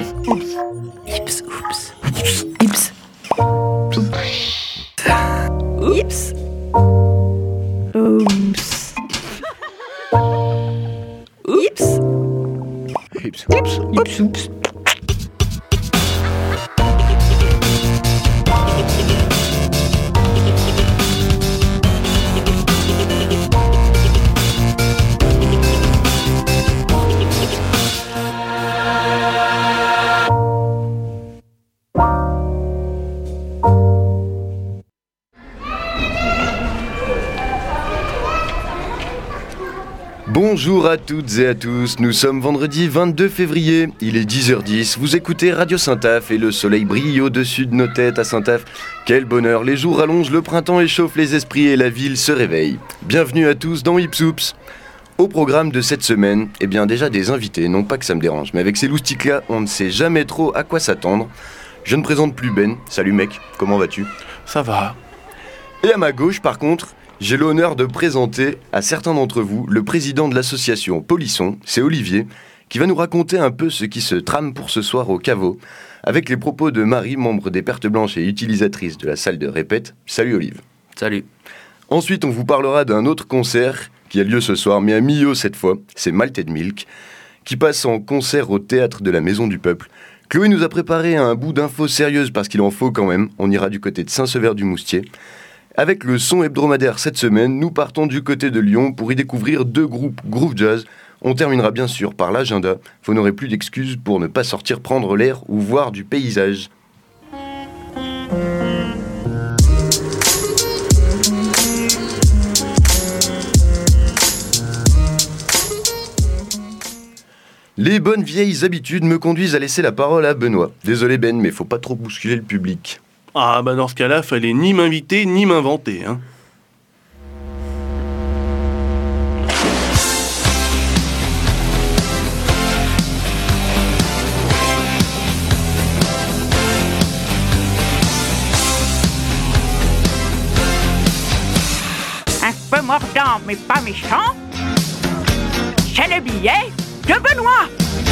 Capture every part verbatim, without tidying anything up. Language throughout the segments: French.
Oups. Ips, oups. Ips. Ips. Oups. Ips. Ips. Ips. Ips. Oups. Bonjour à toutes et à tous, nous sommes vendredi vingt-deux février, il est dix heures dix, vous écoutez Radio Saint-Aph et le soleil brille au-dessus de nos têtes à Saint-Aph. Quel bonheur, les jours rallongent, le printemps échauffe les esprits et la ville se réveille. Bienvenue à tous dans Ips Oups. Au programme de cette semaine, eh bien déjà des invités, non pas que ça me dérange, mais avec ces loustiques-là, on ne sait jamais trop à quoi s'attendre. Je ne présente plus Ben, salut mec, comment vas-tu ? Ça va. Et à ma gauche par contre, j'ai l'honneur de présenter à certains d'entre vous le président de l'association Polisson, c'est Olivier, qui va nous raconter un peu ce qui se trame pour ce soir au caveau, avec les propos de Marie, membre des Pertes Blanches et utilisatrice de la salle de répète. Salut Olive. Salut. Ensuite, on vous parlera d'un autre concert qui a lieu ce soir, mais à Millau cette fois, c'est Malted Milk, qui passe en concert au théâtre de la Maison du Peuple. Chloé nous a préparé un bout d'infos sérieuses parce qu'il en faut quand même, on ira du côté de Saint-Sever-du-Moustier. Avec le son hebdomadaire cette semaine, nous partons du côté de Lyon pour y découvrir deux groupes groove jazz. On terminera bien sûr par l'agenda. Vous n'aurez plus d'excuses pour ne pas sortir prendre l'air ou voir du paysage. Les bonnes vieilles habitudes me conduisent à laisser la parole à Benoît. Désolé Ben, mais faut pas trop bousculer le public. Ah bah dans ce cas-là, fallait ni m'inviter ni m'inventer, hein. Un peu mordant mais pas méchant, c'est le billet de Benoît.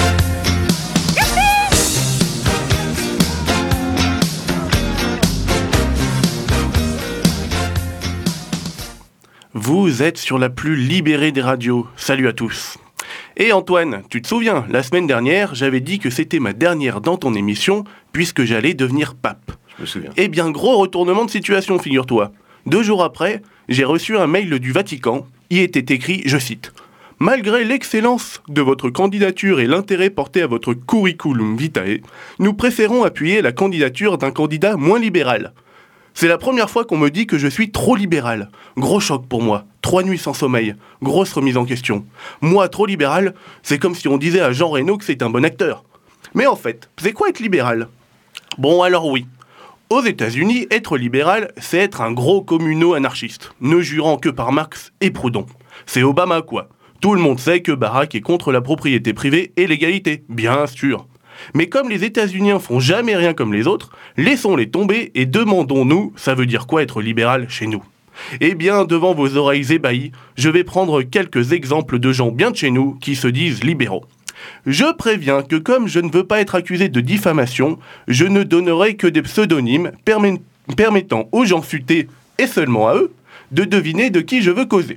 Vous êtes sur la plus libérée des radios. Salut à tous. Et Antoine, tu te souviens, la semaine dernière, j'avais dit que c'était ma dernière dans ton émission, puisque j'allais devenir pape. Je me souviens. Eh bien, gros retournement de situation, figure-toi. Deux jours après, j'ai reçu un mail du Vatican. Y était écrit, je cite, « Malgré l'excellence de votre candidature et l'intérêt porté à votre curriculum vitae, nous préférons appuyer la candidature d'un candidat moins libéral. » C'est la première fois qu'on me dit que je suis trop libéral. Gros choc pour moi. Trois nuits sans sommeil. Grosse remise en question. Moi, trop libéral, c'est comme si on disait à Jean Reno que c'est un bon acteur. Mais en fait, c'est quoi être libéral ? Bon, alors oui. Aux États-Unis, être libéral, c'est être un gros communo-anarchiste, ne jurant que par Marx et Proudhon. C'est Obama, quoi. Tout le monde sait que Barack est contre la propriété privée et l'égalité, bien sûr. Mais comme les États-Unis font jamais rien comme les autres, laissons-les tomber et demandons-nous, ça veut dire quoi être libéral chez nous ? Eh bien, devant vos oreilles ébahies, je vais prendre quelques exemples de gens bien de chez nous qui se disent libéraux. Je préviens que comme je ne veux pas être accusé de diffamation, je ne donnerai que des pseudonymes permet- permettant aux gens futés, et seulement à eux, de deviner de qui je veux causer.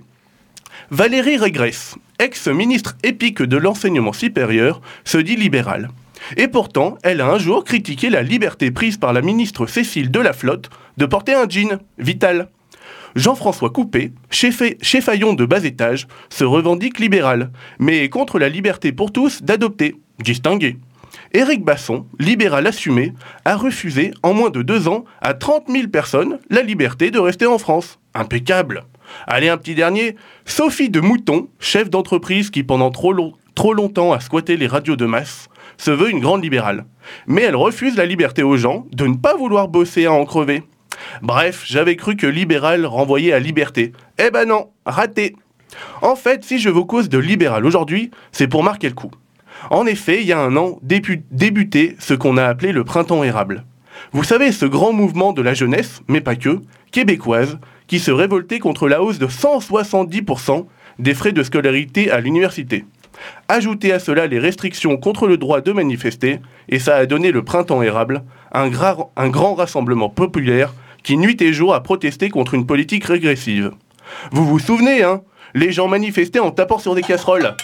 Valérie Régresse, ex-ministre épique de l'enseignement supérieur, se dit libérale. Et pourtant, elle a un jour critiqué la liberté prise par la ministre Cécile Delaflotte de porter un jean, Vital. Jean-François Coupé, chef, chefaillon de bas étage, se revendique libéral, mais contre la liberté pour tous d'adopter, distingué. Éric Basson, libéral assumé, a refusé en moins de deux ans à trente mille personnes la liberté de rester en France. Impeccable. Allez, un petit dernier, Sophie de Mouton, chef d'entreprise qui pendant trop, long, trop longtemps a squatté les radios de masse, se veut une grande libérale. Mais elle refuse la liberté aux gens de ne pas vouloir bosser à en crever. Bref, j'avais cru que libéral renvoyait à liberté. Eh ben non, raté. En fait, si je vous cause de libéral aujourd'hui, c'est pour marquer le coup. En effet, il y a un an, débu- débutait ce qu'on a appelé le printemps érable. Vous savez, ce grand mouvement de la jeunesse, mais pas que, québécoise, qui se révoltait contre la hausse de cent soixante-dix pour cent des frais de scolarité à l'université. Ajoutez à cela les restrictions contre le droit de manifester, et ça a donné le printemps érable, un, gra- un grand rassemblement populaire qui nuit et jour a protesté contre une politique régressive. Vous vous souvenez, hein? Les gens manifestaient en tapant sur des casseroles.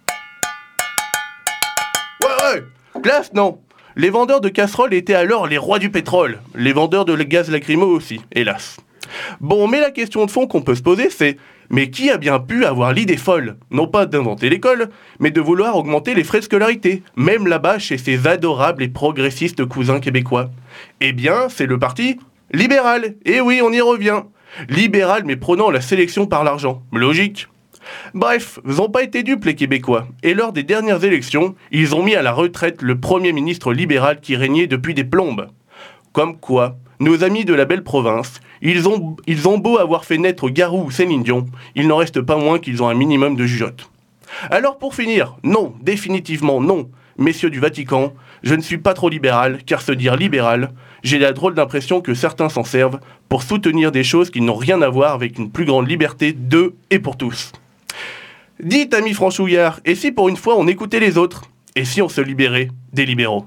Ouais, ouais, classe, non. Les vendeurs de casseroles étaient alors les rois du pétrole. Les vendeurs de gaz lacrymo aussi, hélas. Bon, mais la question de fond qu'on peut se poser, c'est mais qui a bien pu avoir l'idée folle, non pas d'inventer l'école, mais de vouloir augmenter les frais de scolarité, même là-bas chez ces adorables et progressistes cousins québécois? Eh bien, c'est le parti libéral. Et oui, on y revient. Libéral mais prônant la sélection par l'argent. Logique. Bref, ils n'ont pas été dupes les Québécois, et lors des dernières élections, ils ont mis à la retraite le premier ministre libéral qui régnait depuis des plombes. Comme quoi, nos amis de la belle province, ils ont, ils ont beau avoir fait naître Garou ou Céline Dion, il n'en reste pas moins qu'ils ont un minimum de jugeote. Alors pour finir, non, définitivement non, messieurs du Vatican, je ne suis pas trop libéral, car se dire libéral, j'ai la drôle d'impression que certains s'en servent pour soutenir des choses qui n'ont rien à voir avec une plus grande liberté de et pour tous. Dites, ami Franchouillard, et si pour une fois on écoutait les autres? Et si on se libérait des libéraux?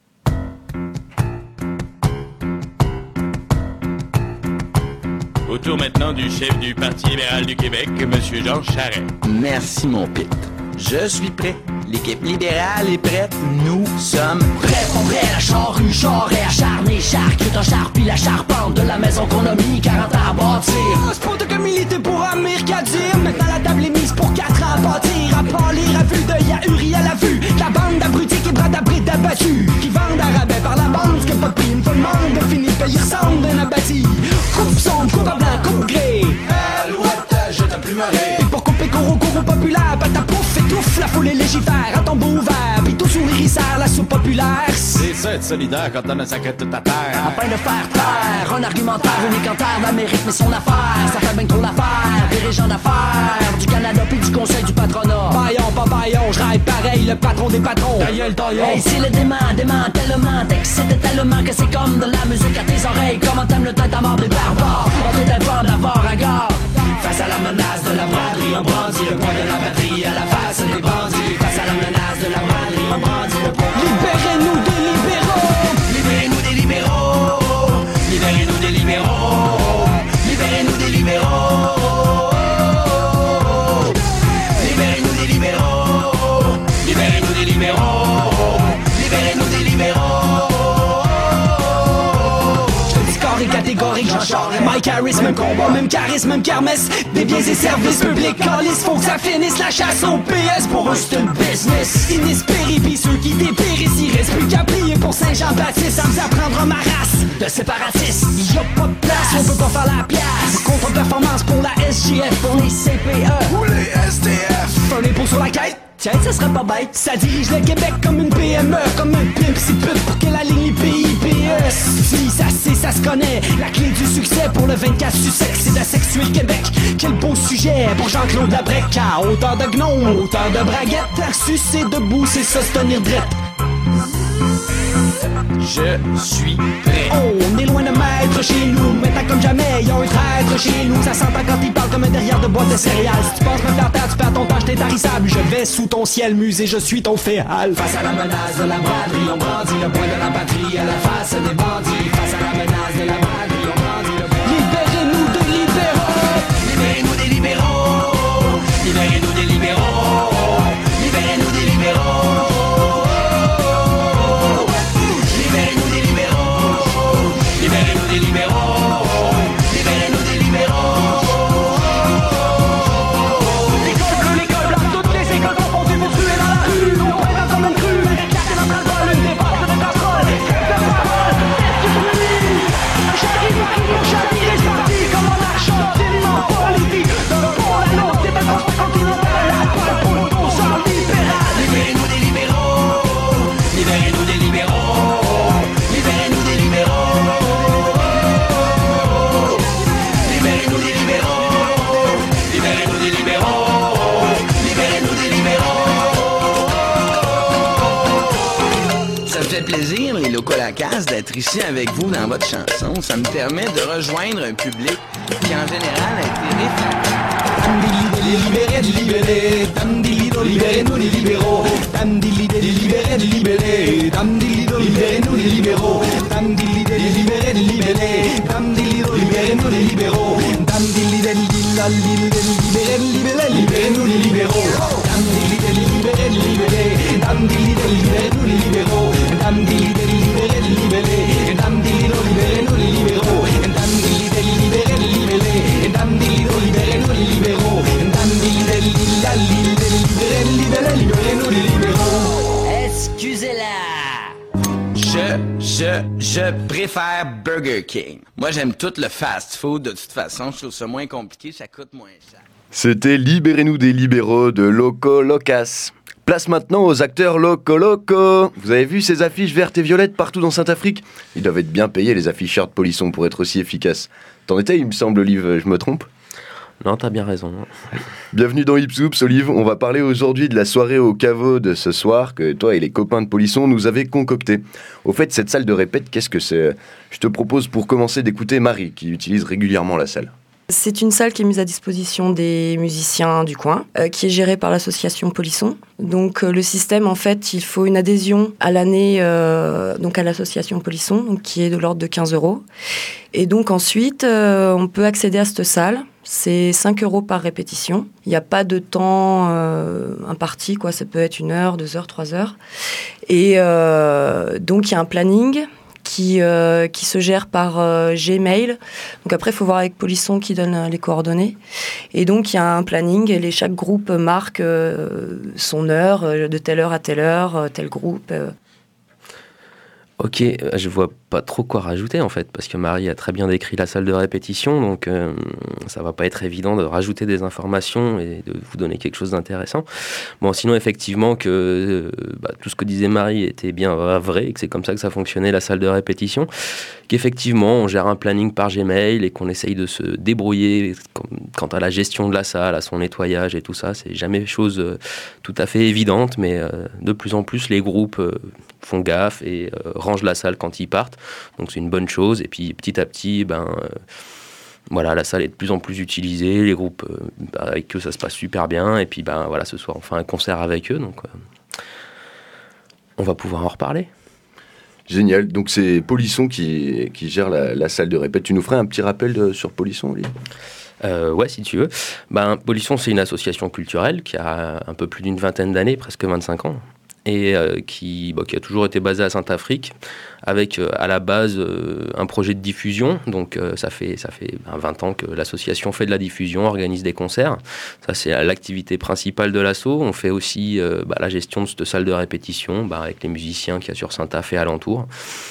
Au tour maintenant du chef du Parti libéral du Québec, M. Jean Charest. Merci, mon Pete. Je suis prêt. L'équipe libérale est prête. Nous sommes prêts. On prêt à la charrue, charret, acharné, charcute, en charpie, la charpente de la maison qu'on a mis quarante ans à bâtir. C'est pas de militer pour Amir Kadir. Maintenant la table est mise pour quatre ans à bâtir. À pâlir, à vue d'œil, à huri, à la vue. La bande d'abrutis qui bras d'abris d'abattus. Qui vendent à rabais par la bande, ce que pas de prime. Tout le monde de fini paye, ressemble d'un abattu. Coupe sombre, coupe à blanc, coupe gris. Alouette, je t'ai plus marré. Et pour couper courroux, courroux populaire, bah ta pouf, étouffe, la foule et légifère, à tombeau ouvert, pis tout sourire, il sert la soupe populaire. C'est ça être solidaire quand on a sacré toute ta terre. Afin de faire taire, un argumentaire unique en terre, la mérite mais son affaire, ça fait bien trop l'affaire, dirigeant d'affaires, du Canada puis du conseil du patronat. Baillon, pas baillon, j'raille pareil, le patron des patrons. Tailleul, taillon. Hey, c'est le dément, dément tellement, t'excites tellement que c'est comme de la musique à tes oreilles. Comment t'aimes le temps à mort des barbares, on t'est pas d'avoir à gare. Face à la menace de la braderie, on brandit le poing de la batterie à la face des bandits. Face à la menace de la braderie, on brandit le poing. Libérez-nous des libéraux. Libérez-nous des libéraux. Libérez-nous des libéraux. Libérez-nous des libéraux. Libérez-nous des libéraux. Libérez-nous des libéraux. Libérez-nous des libéraux. Et catégorique, Jean Charest, Mike Harris, même combat, même charisme, même kermesse. Des biens et services publics, calice, faut que ça finisse. La chasse au P S, pour eux c'est une business inespérée, pis ceux qui dépérissent, il reste plus qu'à plier pour Saint-Jean-Baptiste. Sans nous apprendre ma race de séparatistes. Y'a pas de place, on peut pas faire la pièce. Contre-performance pour la S J F, pour les C P E ou les S T F. Un impôt sur la quête, tiens, ça serait pas bête. Ça dirige le Québec comme une P M E, comme un pimp, c'est pute pour qu'elle aligne les P I P S. Si ça c'est, ça se connaît. La clé du succès pour le vingt-quatre Sussex, c'est d'asexuer le Québec. Quel beau sujet pour Jean-Claude Labrec. À hauteur de gnome, hauteur de braguette. Sucer debout, c'est ça se tenir drette. Je suis prêt. On est loin de maître chez nous. Maintenant comme jamais, y'a un traître chez nous. Ça s'entend quand il parle comme un derrière de boîte de céréales. Si tu penses me faire taire, tu perds ton temps, j't'ai tarissable. Je vais sous ton ciel musée, je suis ton féal. Face à la menace de la braderie, on brandit le poing de la patrie à la face des bandits. Face à la menace de la braderie, on brandit le poing. Libérez-nous des libéraux. Libérez-nous des libéraux. Libérez-nous des libéraux. Libérez-nous des libéraux. Libérez-nous des libéraux. Libérez-nous des libéraux. Libérez-nous des libéraux. L'école bleue, l'école blanche, toutes les écoles confondues pour tuer dans la rue. On prend comme une crue, la réclame dans le bol, une dépense de casserole. De parole, test du bruit. Chérie. offrir les Locolacases d'être ici avec vous dans votre chanson. Ça me permet de rejoindre un public qui en général a été réfractaire. Les libérés, les libérés, dam dilido, libérez-nous les libéraux. Dam dilidé, les libérés, les libérés, dam dilido, libérez-nous les libéraux. Dam dilidé, les libérés, les libérés, dam dilido, libérez-nous les libéraux. Dam dilidé, lila, lila, libérés, libérés, libérez-nous les libéraux. Dam dilidé, les libérés, les libérés, dam dilidé, libérez-nous les libéraux. Dam dilidé, les libérés, les libérés, dam dilido, libérez-nous les libéraux. Dam dilidé, les libérés, les libérés, dam dilido, libérez-nous les libéraux. Excusez-la. Je, je, je préfère Burger King. Moi, j'aime tout le fast-food. De toute façon, je trouve ça moins compliqué, ça coûte moins cher. C'était Libérez-nous des libéraux de Loco Locas. Place maintenant aux acteurs Loco Loco. Vous avez vu ces affiches vertes et violettes partout dans Saint-Afrique ? Ils doivent être bien payés, les afficheurs de polisson, pour être aussi efficaces. T'en étais, il me semble, Olive, je me trompe ? Non, t'as bien raison. Bienvenue dans Hips Oops, Olive. On va parler aujourd'hui de la soirée au caveau de ce soir que toi et les copains de polisson nous avez concocté. Au fait, cette salle de répète, qu'est-ce que c'est ? Je te propose pour commencer d'écouter Marie, qui utilise régulièrement la salle. C'est une salle qui est mise à disposition des musiciens du coin, euh, qui est gérée par l'association Polisson. Donc euh, le système, en fait, il faut une adhésion à l'année euh, donc à l'association Polisson, donc, qui est de l'ordre de quinze euros. Et donc ensuite, euh, on peut accéder à cette salle. C'est cinq euros par répétition. Il n'y a pas de temps euh, imparti, quoi. Ça peut être une heure, deux heures, trois heures. Et euh, donc il y a un planning qui, euh, qui se gère par euh, Gmail. Donc après, il faut voir avec Polisson qui donne euh, les coordonnées. Et donc, il y a un planning et les, chaque groupe marque euh, son heure, euh, de telle heure à telle heure, euh, tel groupe. Euh. Ok, je vois pas trop quoi rajouter en fait, parce que Marie a très bien décrit la salle de répétition, donc euh, ça va pas être évident de rajouter des informations et de vous donner quelque chose d'intéressant. Bon, sinon effectivement que euh, bah, tout ce que disait Marie était bien vrai, et que c'est comme ça que ça fonctionnait la salle de répétition, qu'effectivement on gère un planning par Gmail et qu'on essaye de se débrouiller quant à la gestion de la salle, à son nettoyage et tout ça. C'est jamais chose euh, tout à fait évidente, mais euh, de plus en plus les groupes euh, font gaffe et euh, rangent la salle quand ils partent. Donc c'est une bonne chose. Et puis petit à petit, ben, euh, voilà, la salle est de plus en plus utilisée. Les groupes, euh, bah, avec eux, ça se passe super bien. Et puis ben, voilà, ce soir, on fait un concert avec eux. Donc euh, on va pouvoir en reparler. Génial. Donc c'est Polisson qui, qui gère la, la salle de répète. Tu nous ferais un petit rappel de, sur Polisson, Olivier ? Euh, ouais, si tu veux. Ben, Polisson, c'est une association culturelle qui a un peu plus d'une vingtaine d'années, presque vingt-cinq ans. Et euh, qui, bah, qui a toujours été basé à Saint-Afrique, avec euh, à la base euh, un projet de diffusion. Donc euh, ça fait, ça fait ben, vingt ans que l'association fait de la diffusion, organise des concerts. Ça, c'est l'activité principale de l'asso. On fait aussi euh, bah, la gestion de cette salle de répétition bah, avec les musiciens qu'il y a sur Saint-Af et alentour.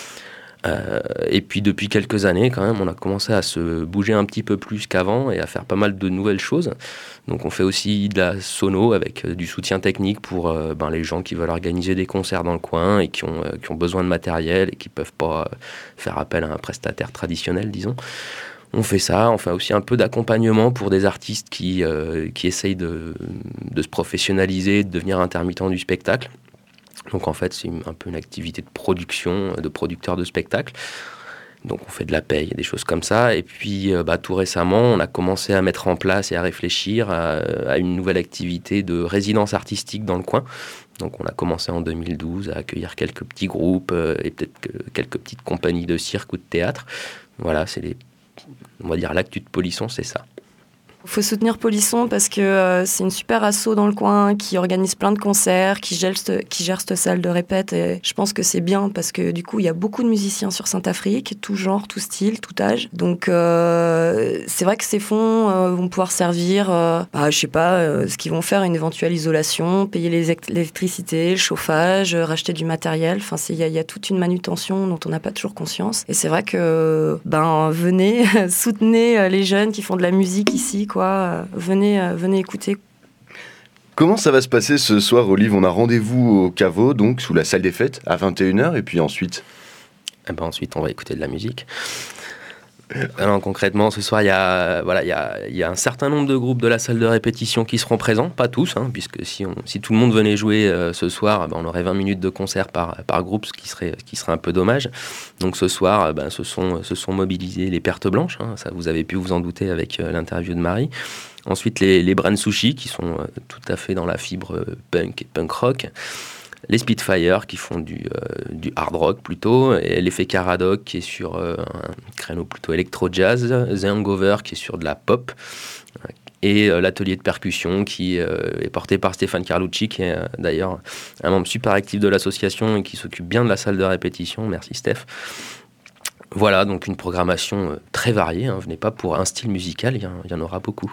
Euh, et puis depuis quelques années quand même on a commencé à se bouger un petit peu plus qu'avant et à faire pas mal de nouvelles choses. Donc on fait aussi de la sono avec euh, du soutien technique pour euh, ben, les gens qui veulent organiser des concerts dans le coin et qui ont, euh, qui ont besoin de matériel et qui peuvent pas euh, faire appel à un prestataire traditionnel, disons. On fait ça, on fait aussi un peu d'accompagnement pour des artistes qui, euh, qui essayent de, de se professionnaliser, de devenir intermittents du spectacle. Donc en fait, c'est un peu une activité de production, de producteur de spectacles. Donc on fait de la paye, des choses comme ça. Et puis bah, tout récemment, on a commencé à mettre en place et à réfléchir à, à une nouvelle activité de résidence artistique dans le coin. Donc on a commencé en deux mille douze à accueillir quelques petits groupes euh, et peut-être que quelques petites compagnies de cirque ou de théâtre. Voilà, c'est les, on va dire l'actu de Polisson, c'est ça. Il faut soutenir Polisson parce que euh, c'est une super asso dans le coin qui organise plein de concerts, qui gère, qui gère cette salle de répète. Et je pense que c'est bien parce que du coup, il y a beaucoup de musiciens sur Saint-Afrique, tout genre, tout style, tout âge. Donc, euh, c'est vrai que ces fonds euh, vont pouvoir servir, euh, bah, je sais pas, euh, ce qu'ils vont faire, une éventuelle isolation, payer les l'électricité, le chauffage, euh, racheter du matériel. Enfin, il y, y a toute une manutention dont on n'a pas toujours conscience. Et c'est vrai que, ben, venez, soutenez les jeunes qui font de la musique ici. Quoi. Euh, venez, euh, venez écouter. Comment ça va se passer ce soir, Olive ? On a rendez-vous au caveau, donc sous la salle des fêtes, à vingt et une heures, et puis ensuite eh ben Ensuite, on va écouter de la musique. Alors, concrètement, ce soir, il y a, voilà, il y a, il y a un certain nombre de groupes de la salle de répétition qui seront présents, pas tous, hein, puisque si, on, si tout le monde venait jouer euh, ce soir, ben, on aurait vingt minutes de concert par, par groupe, ce qui serait, ce qui serait un peu dommage. Donc ce soir, ben, ce sont, se sont mobilisés les Pertes Blanches, hein, ça vous avez pu vous en douter avec euh, l'interview de Marie. Ensuite, les, les Brain Sushi, qui sont euh, tout à fait dans la fibre euh, punk et punk rock. Les Spitfire qui font du, euh, du hard rock plutôt, et l'effet Caradoc qui est sur euh, un créneau plutôt électro-jazz, The Hangover qui est sur de la pop, et euh, l'atelier de percussion qui euh, est porté par Stéphane Carlucci, qui est euh, d'ailleurs un membre super actif de l'association et qui s'occupe bien de la salle de répétition. Merci Steph. Voilà, donc une programmation euh, très variée, hein. Venez pas pour un style musical, il y, y en aura beaucoup.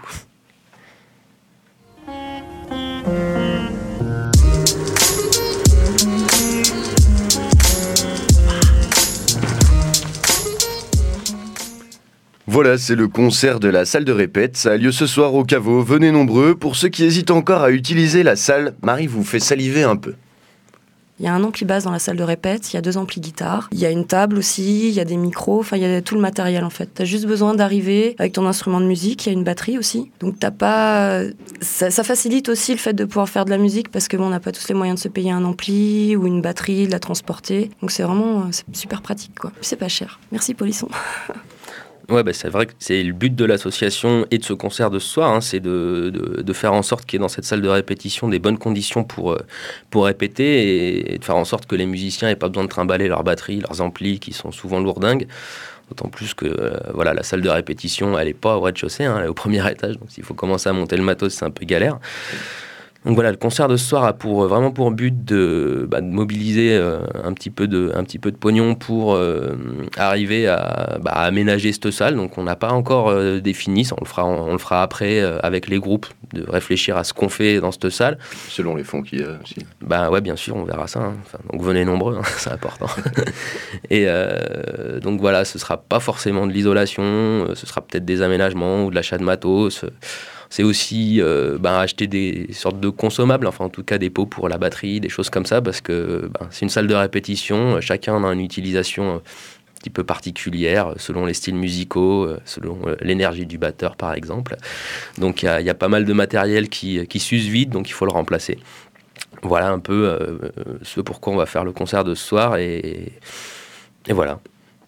Voilà, c'est le concert de la salle de répète. Ça a lieu ce soir au Caveau. Venez nombreux. Pour ceux qui hésitent encore à utiliser la salle, Marie vous fait saliver un peu. Il y a un ampli basse dans la salle de répète, il y a deux amplis guitare, il y a une table aussi, il y a des micros, enfin il y a tout le matériel en fait. T'as juste besoin d'arriver avec ton instrument de musique, il y a une batterie aussi. Donc t'as pas... Ça, ça facilite aussi le fait de pouvoir faire de la musique parce que bon, on n'a pas tous les moyens de se payer un ampli ou une batterie, de la transporter. Donc c'est vraiment c'est super pratique quoi. Puis c'est pas cher. Merci Polisson. Ouais, bah c'est vrai que c'est le but de l'association et de ce concert de ce soir, hein, c'est de, de, de faire en sorte qu'il y ait dans cette salle de répétition des bonnes conditions pour, pour répéter et de faire en sorte que les musiciens n'aient pas besoin de trimballer leurs batteries, leurs amplis qui sont souvent lourdingues. D'autant plus que euh, voilà, la salle de répétition, elle n'est pas au rez-de-chaussée, hein, elle est au premier étage, donc s'il faut commencer à monter le matos, c'est un peu galère. Donc voilà, le concert de ce soir a pour, vraiment pour but de, bah, de mobiliser euh, un, petit peu de, un petit peu de pognon pour euh, arriver à, bah, à aménager cette salle. Donc on n'a pas encore euh, défini, ça, on, le fera, on, on le fera après euh, avec les groupes, de réfléchir à ce qu'on fait dans cette salle. Selon les fonds qu'il y a aussi. Bah ouais, bien sûr, on verra ça. Hein. Enfin, donc venez nombreux, hein, c'est important. Et euh, donc voilà, ce sera pas forcément de l'isolation, ce sera peut-être des aménagements ou de l'achat de matos. C'est aussi euh, ben, acheter des sortes de consommables, enfin en tout cas des pots pour la batterie, des choses comme ça, parce que ben, c'est une salle de répétition, chacun en a une utilisation un petit peu particulière, selon les styles musicaux, selon l'énergie du batteur par exemple. Donc il y, y a pas mal de matériel qui, qui s'use vite, donc il faut le remplacer. Voilà un peu euh, ce pourquoi on va faire le concert de ce soir, et, et voilà.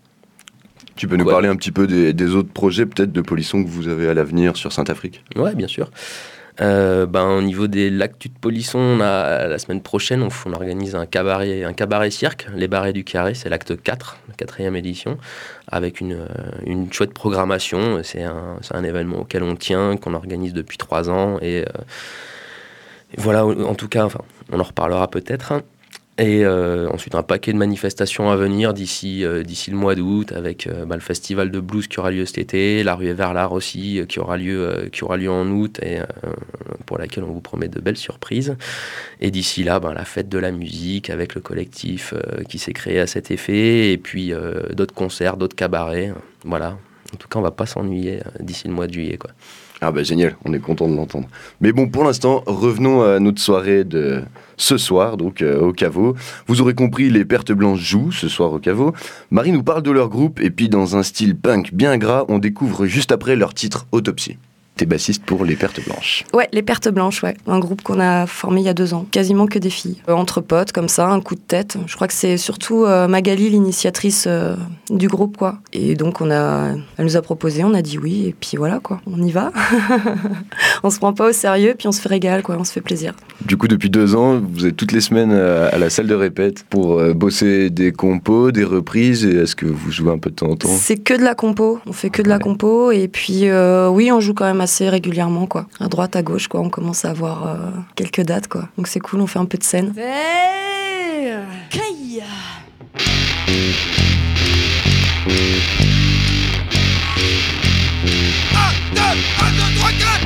Tu peux nous ouais. parler un petit peu des, des autres projets peut-être de Polisson que vous avez à l'avenir sur Saint-Afrique ? Ouais, bien sûr. Euh, ben, au niveau des l'actu de Polisson, on a, la semaine prochaine, on, on organise un cabaret, un cabaret cirque, les Barrets du Carré, c'est l'acte quatre, la quatrième édition, avec une, une chouette programmation. C'est un, c'est un événement auquel on tient, qu'on organise depuis trois ans. Et, euh, et voilà, en tout cas, enfin, on en reparlera peut-être. Hein. Et euh, ensuite, un paquet de manifestations à venir d'ici, euh, d'ici le mois d'août, avec euh, bah, le festival de blues qui aura lieu cet été, la ruée vers l'art aussi, euh, qui, aura lieu, euh, qui aura lieu en août, et euh, pour laquelle on vous promet de belles surprises. Et d'ici là, bah, la fête de la musique, avec le collectif euh, qui s'est créé à cet effet, et puis euh, d'autres concerts, d'autres cabarets. Voilà. En tout cas, on ne va pas s'ennuyer euh, d'ici le mois de juillet, quoi. Ah bah génial, on est content de l'entendre. Mais bon, pour l'instant, revenons à notre soirée de ce soir, donc euh, au Caveau. Vous aurez compris, les Pertes Blanches jouent ce soir au Caveau. Marie nous parle de leur groupe, et puis dans un style punk bien gras, on découvre juste après leur titre Autopsie. T'es bassiste pour les Pertes Blanches. Ouais, les Pertes Blanches, ouais. Un groupe qu'on a formé il y a deux ans. Quasiment que des filles. Euh, entre potes, comme ça, un coup de tête. Je crois que c'est surtout euh, Magali, l'initiatrice euh, du groupe, quoi. Et donc, on a, elle nous a proposé, on a dit oui, et puis voilà, quoi. On y va. On se prend pas au sérieux, puis on se fait régal, quoi. On se fait plaisir. Du coup, depuis deux ans, vous êtes toutes les semaines à la salle de répète pour euh, bosser des compos, des reprises. Et est-ce que vous jouez un peu de temps en temps ? C'est que de la compo. On fait que de la compo. Et puis, euh, oui, on joue quand même assez régulièrement, quoi. À droite, à gauche, quoi. On commence à avoir euh, quelques dates, quoi. Donc c'est cool, on fait un peu de scène. Hey, okay. un, deux, un, deux, trois, quatre.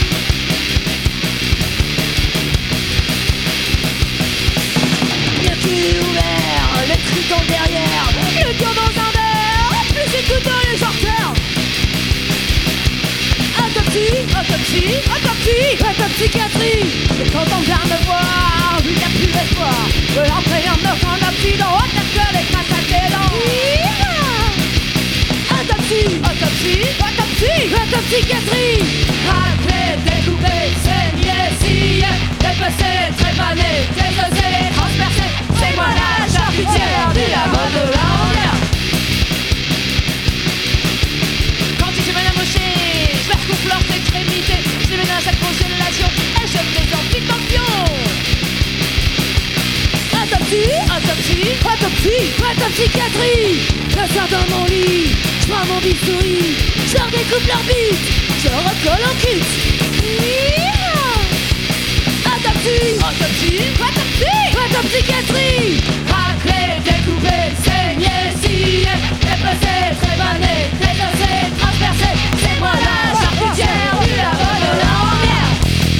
Bien ouvert, le triton derrière, le cœur dans un verre, plus c'est tout dans les artères. Autopsie, autopsie, autopsie, autopsychiatrie. C'est quand on vient me voir, il n'y a plus d'espoir. Je l'entraîne en offrant un accident, autant que les crasses à tes dents. Autopsie, autopsie. Autopsychiatrie, le soir dans mon lit, je prends mon bistouri, je leur découpe leur bite, je recolle en kit. Autopsie, autopsie, autopsie, autopsychiatrie. Racler, découper, saigner, scier, dépecer, trébaner, dédosser, transpercer. C'est moi la charcutière du labo de la Ramière.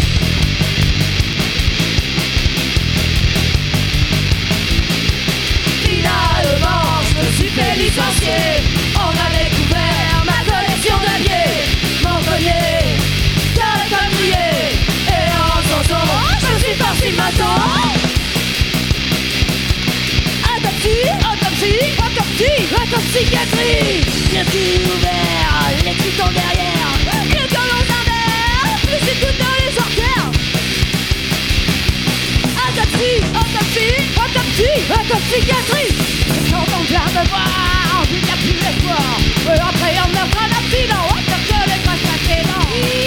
Finalement, je me suis fait licencier. On a découvert ma collection d'avier, mon collier, de tablier. Et en chanson, je suis parti matin. Autopsie, autopsie, autopsie, autopsychiatrie. Le cul ouvert, les culs tombent derrière. Le colon s'inverse, plus c'est tout dans les artères. Autopsie, autopsie, autopsie, autopsychiatrie. Quand on vient me voir, il n'y a plus d'espoir. Et après on me fera l'accident, on peut que les faces l'accident.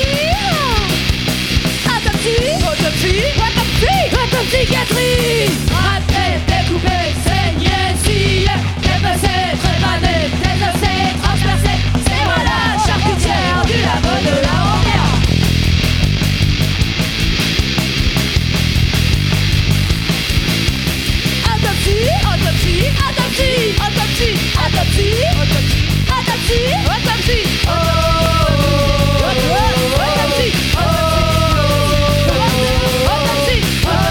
Autopsie, autopsie, autopsie, autopsychiatrie. Rater, découper, saigner, scier, dépecer, trébaner, dédosser, transpercer. C'est moi la charcutière du labo de la Ramière. Autopsie, autopsie, autopsie, autopsie, autopsie, autopsie, autopsie, autopsie, oh, autopsie, oh, autopsie,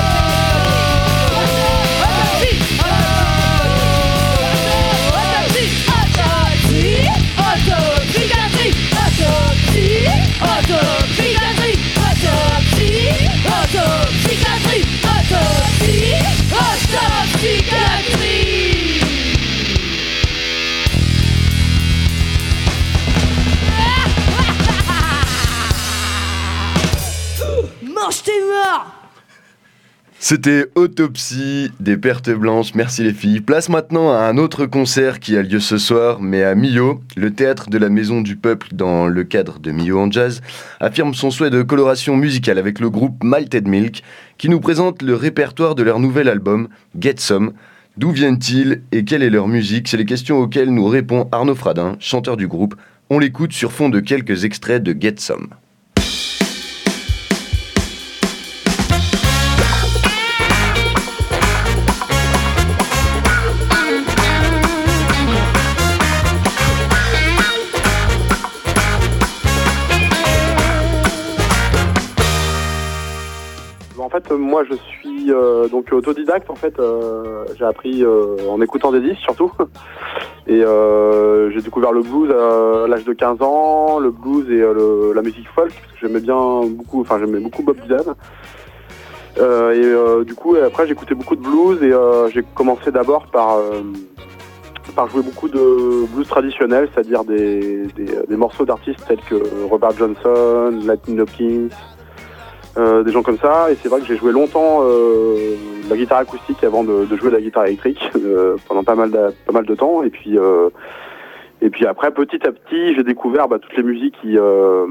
mange tes morts. C'était Autopsie des Pertes Blanches, merci les filles. Place maintenant à un autre concert qui a lieu ce soir, mais à Millau. Le théâtre de la Maison du Peuple, dans le cadre de Millau en Jazz, affirme son souhait de coloration musicale avec le groupe Malted Milk, qui nous présente le répertoire de leur nouvel album, Get Some. D'où viennent-ils et quelle est leur musique? C'est les questions auxquelles nous répond Arnaud Fradin, chanteur du groupe. On l'écoute sur fond de quelques extraits de Get Some. En fait, moi, je suis euh, donc autodidacte. En fait, euh, j'ai appris euh, en écoutant des disques surtout. Et euh, j'ai découvert le blues à, à l'âge de quinze ans, le blues et euh, le, la musique folk, parce que j'aimais bien beaucoup, enfin j'aimais beaucoup Bob Dylan. Euh, et euh, du coup, après, j'écoutais beaucoup de blues et euh, j'ai commencé d'abord par euh, par jouer beaucoup de blues traditionnels, c'est-à-dire des, des, des morceaux d'artistes tels que Robert Johnson, Lightning Hopkins. Euh, des gens comme ça, et c'est vrai que j'ai joué longtemps euh, la guitare acoustique avant de, de jouer la guitare électrique euh, pendant pas mal de, pas mal de temps, et puis euh, et puis après petit à petit j'ai découvert bah, toutes les musiques qui euh,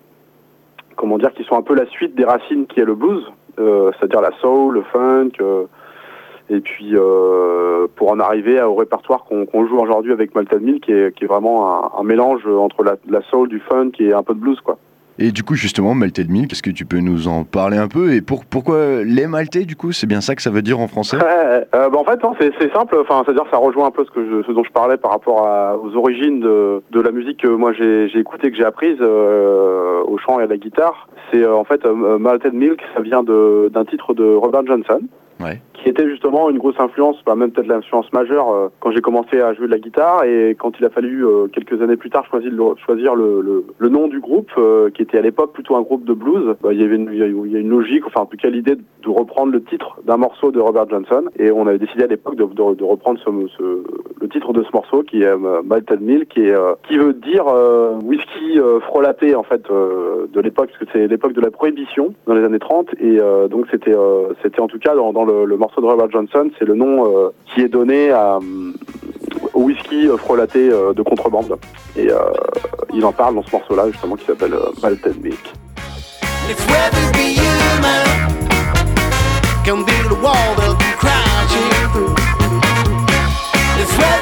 comment dire qui sont un peu la suite des racines qui est le blues, euh, c'est-à-dire la soul, le funk, euh, et puis euh, pour en arriver au répertoire qu'on, qu'on joue aujourd'hui avec Malted Milk, qui est, qui est vraiment un, un mélange entre la, la soul, du funk et un peu de blues quoi. Et du coup, justement, Malted Milk, est-ce que tu peux nous en parler un peu? Et pour, pourquoi les maltais, du coup? C'est bien ça que ça veut dire en français? Ouais, euh, bah en fait, non, c'est, c'est simple. Enfin, c'est-à-dire ça rejoint un peu ce, que je, ce dont je parlais par rapport à, aux origines de, de la musique que moi j'ai, j'ai écoutée, que j'ai apprise euh, au chant et à la guitare. C'est euh, en fait, euh, Malted Milk, ça vient de, d'un titre de Robert Johnson. Ouais. Qui était justement une grosse influence, bah même peut-être l'influence majeure euh, quand j'ai commencé à jouer de la guitare, et quand il a fallu euh, quelques années plus tard choisir le, choisir le, le, le nom du groupe, euh, qui était à l'époque plutôt un groupe de blues, bah, il y avait une, il y a une logique, enfin en tout cas l'idée de reprendre le titre d'un morceau de Robert Johnson, et on avait décidé à l'époque de, de, de reprendre ce, ce, le titre de ce morceau qui est euh, Malted Milk, qui, est, euh, qui veut dire euh, whisky euh, frelaté en fait euh, de l'époque, parce que c'est l'époque de la prohibition dans les années trente, et euh, donc c'était, euh, c'était en tout cas dans, dans le, le morceau de Robert Johnson, c'est le nom euh, qui est donné à, euh, au whisky euh, frelaté euh, de contrebande. Et euh, il en parle dans ce morceau-là, justement, qui s'appelle euh, Malted Milk. If weather be human, can build a wall that can crash it through. If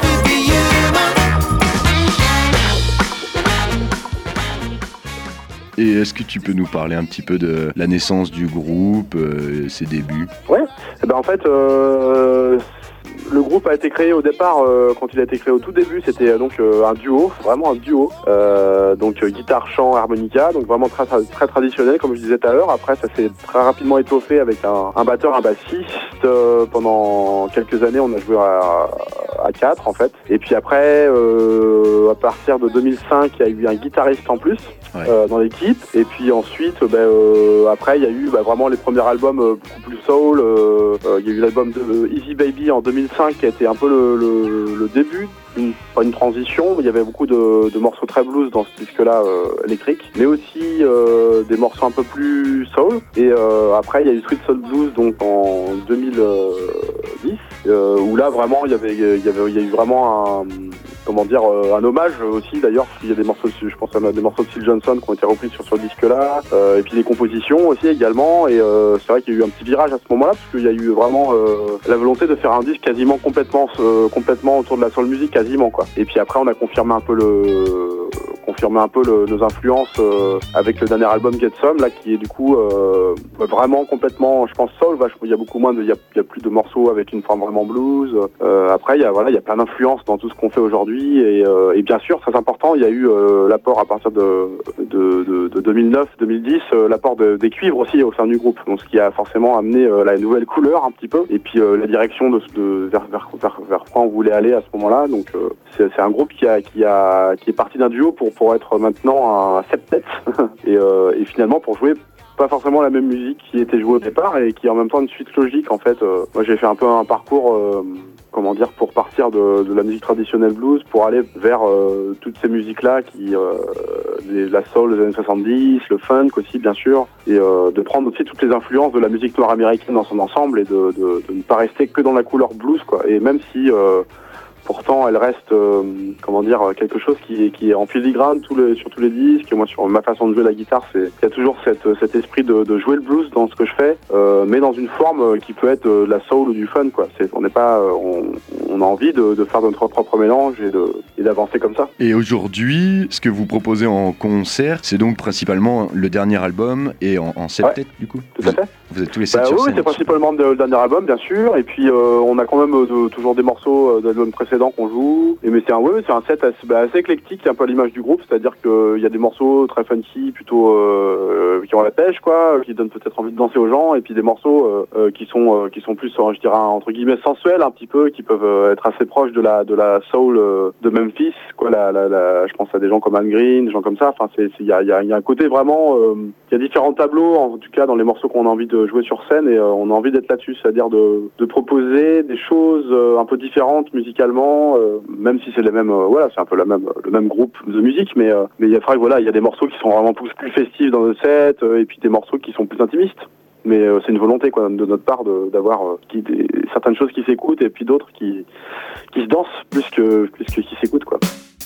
Et est-ce que tu peux nous parler un petit peu de la naissance du groupe, euh, ses débuts? Ouais, eh ben en fait, euh, le groupe a été créé au départ, euh, quand il a été créé au tout début, c'était euh, donc euh, un duo, vraiment un duo, euh, donc euh, guitare, chant, harmonica, donc vraiment très, très, très traditionnel comme je disais tout à l'heure. Après ça s'est très rapidement étoffé avec un, un batteur, un bassiste. Euh, pendant quelques années on a joué à, à quatre en fait. Et puis après, euh, à partir de deux mille cinq, il y a eu un guitariste en plus. Ouais. Euh, dans l'équipe, et puis ensuite bah, euh, après il y a eu bah, vraiment les premiers albums euh, beaucoup plus soul. euh, euh, il y a eu l'album de euh, Easy Baby en deux mille cinq qui a été un peu le, le, le début, une, pas une transition, il y avait beaucoup de, de morceaux très blues dans ce disque là euh, électrique, mais aussi euh, des morceaux un peu plus soul. Et euh, après il y a eu Sweet Soul Blues donc en deux mille dix euh, où là vraiment il y avait il y avait il y a eu vraiment un comment dire, euh, un hommage aussi d'ailleurs, parce qu'il y a des morceaux, je pense à des morceaux de Phil Johnson qui ont été repris sur ce disque-là, euh, et puis des compositions aussi également, et euh, c'est vrai qu'il y a eu un petit virage à ce moment-là, parce qu'il y a eu vraiment euh, la volonté de faire un disque quasiment complètement, euh, complètement autour de la soul music, quasiment quoi. Et puis après on a confirmé un peu le, confirmé un peu le, nos influences euh, avec le dernier album Get Some, là qui est du coup euh, vraiment complètement, je pense soul, vachement, il y a beaucoup moins de, il y a, il y a plus de morceaux avec une forme vraiment blues. Euh, après il y a voilà, il y a plein d'influences dans tout ce qu'on fait aujourd'hui. Et, euh, et bien sûr, très important, il y a eu euh, l'apport à partir de, de, de, de deux mille neuf deux mille dix, euh, l'apport de, des cuivres aussi au sein du groupe, donc ce qui a forcément amené euh, la nouvelle couleur un petit peu, et puis euh, la direction de, de vers, vers, vers, vers quoi on voulait aller à ce moment-là. Donc euh, c'est, c'est un groupe qui a qui a qui est parti d'un duo pour pour être maintenant un septet et, euh, et finalement pour jouer pas forcément la même musique qui était jouée au départ et qui est en même temps une suite logique en fait. Euh, moi j'ai fait un peu un parcours euh, comment dire, pour partir de, de la musique traditionnelle blues pour aller vers euh, toutes ces musiques-là, qui euh, les, la soul des années soixante-dix, le funk aussi bien sûr, et euh, de prendre aussi toutes les influences de la musique noire américaine dans son ensemble et de, de, de ne pas rester que dans la couleur blues quoi. Et même si euh, pourtant, elle reste, euh, comment dire, quelque chose qui est, qui est en filigrane tous les, sur tous les disques. Moi, sur ma façon de jouer la guitare, c'est il y a toujours cette, cet esprit de, de jouer le blues dans ce que je fais, euh, mais dans une forme qui peut être de la soul ou du fun, quoi. C'est, on n'est pas, on, on a envie de, de faire notre propre mélange et, de, et d'avancer comme ça. Et aujourd'hui, ce que vous proposez en concert, c'est donc principalement le dernier album et en, en septet, ouais, du coup. Tout à fait. Vous êtes tous les sept bah, sur oui, scène. C'est principalement le dernier album, bien sûr, et puis euh, on a quand même euh, toujours des morceaux d'albums précédents qu'on joue. Et mais c'est un, ouais, c'est un set assez, bah, assez éclectique, un peu à l'image du groupe, c'est-à-dire qu'il y a des morceaux très funky, plutôt euh, qui ont la pêche, quoi, qui donnent peut-être envie de danser aux gens, et puis des morceaux euh, qui sont euh, qui sont plus, je dirais, entre guillemets sensuels, un petit peu, qui peuvent euh, être assez proches de la de la soul euh, de Memphis, quoi. La, la, la, je pense à des gens comme Al Green, des gens comme ça. Enfin, c'est il y a il y a, y a un côté vraiment, il euh, y a différents tableaux, en tout cas dans les morceaux qu'on a envie de jouer sur scène, et euh, on a envie d'être là-dessus, c'est-à-dire de de proposer des choses euh, un peu différentes musicalement, euh, même si c'est les mêmes, euh, voilà, c'est un peu la même, le même groupe de musique, mais euh, mais il y a, voilà, il y a des morceaux qui sont vraiment plus, plus festifs dans le set, euh, et puis des morceaux qui sont plus intimistes. Mais euh, c'est une volonté, quoi, de notre part, de, d'avoir euh, qui, des, certaines choses qui s'écoutent et puis d'autres qui qui se dansent plus que plus que qui s'écoutent, quoi.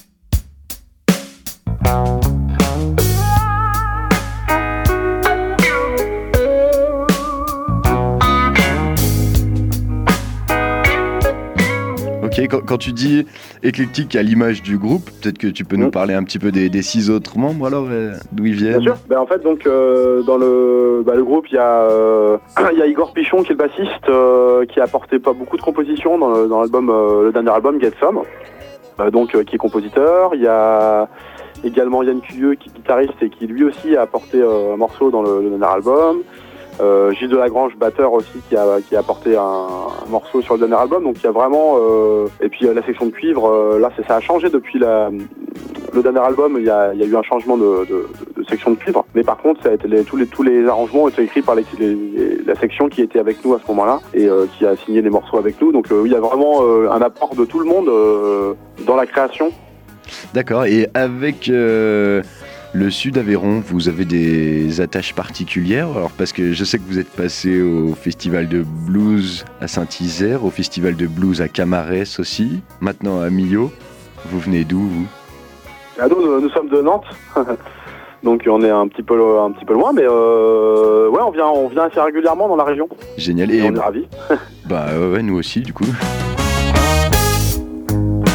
Ok, quand, quand tu dis éclectique à l'image du groupe, peut-être que tu peux mmh. nous parler un petit peu des, des six autres membres, alors euh, d'où ils viennent. Bien sûr. Ben, en fait, donc euh, dans le, bah, le groupe, il y a euh, il y a Igor Pichon qui est le bassiste, euh, qui a apporté pas beaucoup de compositions dans, le, dans l'album, euh, le dernier album Get Some, euh, donc euh, qui est compositeur. Il y a également Yann Cuyeux qui est guitariste et qui lui aussi a apporté euh, un morceau dans le, le dernier album. Euh, Gilles Delagrange, batteur aussi, qui a, qui a apporté un, un morceau sur le dernier album. Donc il y a vraiment euh, et puis euh, la section de cuivre, euh, là c'est, ça a changé depuis la, le dernier album. Il y a, il y a eu un changement de, de, de section de cuivre, mais par contre ça a été les, tous les tous les arrangements ont été écrits par les, les, les, la section qui était avec nous à ce moment-là et euh, qui a signé les morceaux avec nous. Donc euh, il y a vraiment euh, un apport de tout le monde euh, dans la création. D'accord. Et avec euh... le Sud Aveyron, vous avez des attaches particulières? Alors parce que je sais que vous êtes passé au festival de blues à Saint-Isère, au festival de blues à Camarès aussi, maintenant à Millau. Vous venez d'où, vous? Ah, nous, nous sommes de Nantes, donc on est un petit peu, un petit peu loin, mais euh, ouais, on vient, on vient assez régulièrement dans la région. Génial. Et, et on est ravis. Bah ouais, nous aussi, du coup.